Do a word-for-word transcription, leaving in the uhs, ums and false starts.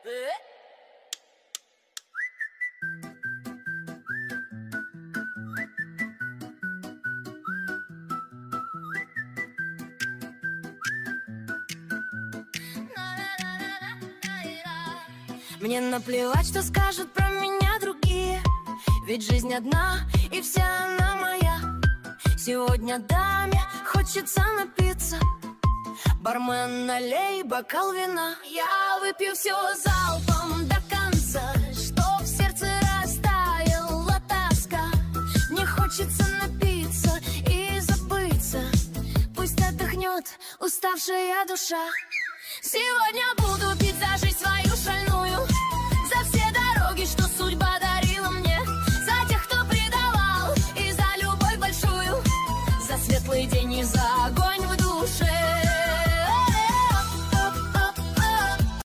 Мне наплевать, что скажут про меня другие, ведь жизнь одна, и вся она моя. Сегодня даме хочется напиться, бармен, налей бокал вина. Я выпью все залпом до конца, чтоб в сердце растаяла тоска. Мне хочется напиться и забыться, пусть отдохнет уставшая душа. Сегодня буду